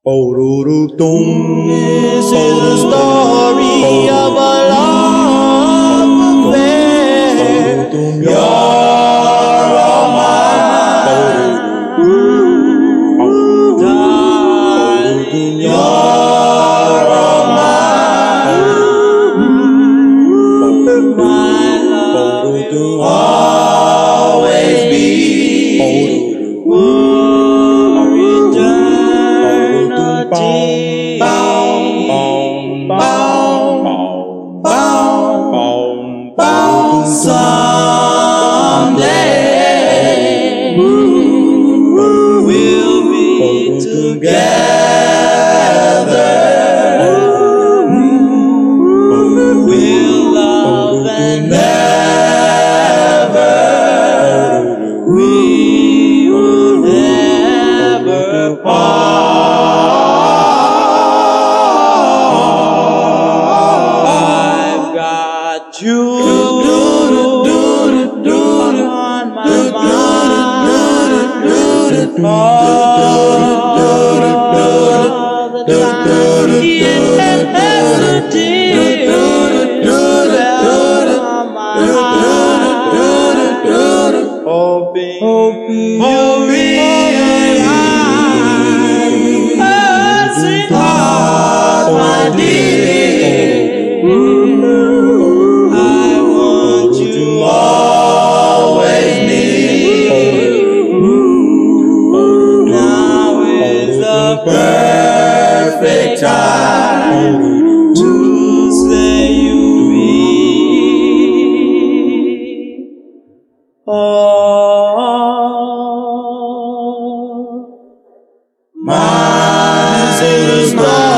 This is the story of a love affair. You're all mine, darling. You're all mine. My love will always be. Someday we'll be together. We'll love and never. We will never part. I've got you on my mind all the time. Yesterday fell on my heart, hoping sweetheart, my dear, I want you always near. Now is the perfect time to say you'll be all mine. This is my